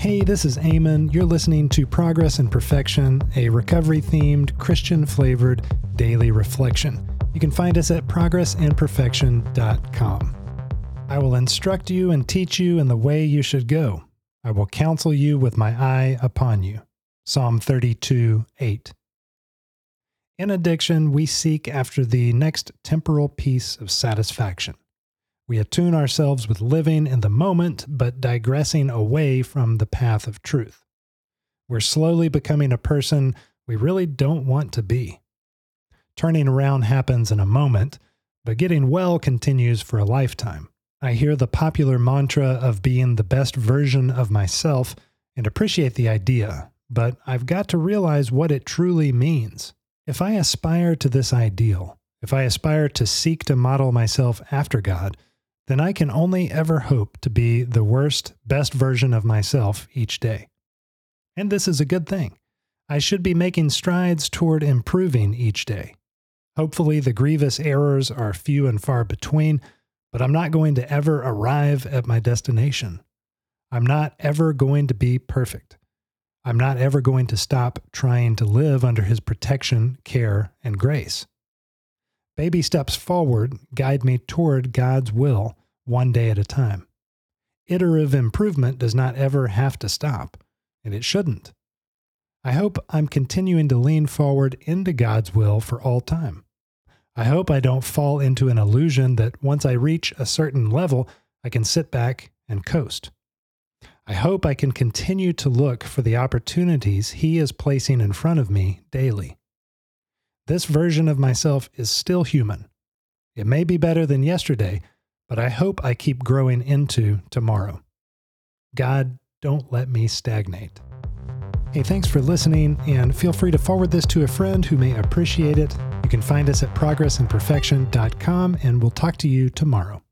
Hey, this is Eamon. You're listening to Progress and Perfection, a recovery-themed, Christian-flavored daily reflection. You can find us at progressandperfection.com. I will instruct you and teach you in the way you should go. I will counsel you with my eye upon you. Psalm 32:8. In addiction, we seek after the next temporal piece of satisfaction. We attune ourselves with living in the moment, but digressing away from the path of truth. We're slowly becoming a person we really don't want to be. Turning around happens in a moment, but getting well continues for a lifetime. I hear the popular mantra of being the best version of myself and appreciate the idea, but I've got to realize what it truly means. If I aspire to this ideal, if I aspire to seek to model myself after God, then I can only ever hope to be the worst, best version of myself each day. And this is a good thing. I should be making strides toward improving each day. Hopefully the grievous errors are few and far between, but I'm not going to ever arrive at my destination. I'm not ever going to be perfect. I'm not ever going to stop trying to live under His protection, care, and grace. Baby steps forward guide me toward God's will one day at a time. Iterative improvement does not ever have to stop, and it shouldn't. I hope I'm continuing to lean forward into God's will for all time. I hope I don't fall into an illusion that once I reach a certain level, I can sit back and coast. I hope I can continue to look for the opportunities He is placing in front of me daily. This version of myself is still human. It may be better than yesterday, but I hope I keep growing into tomorrow. God, don't let me stagnate. Hey, thanks for listening, and feel free to forward this to a friend who may appreciate it. You can find us at progressandperfection.com, and we'll talk to you tomorrow.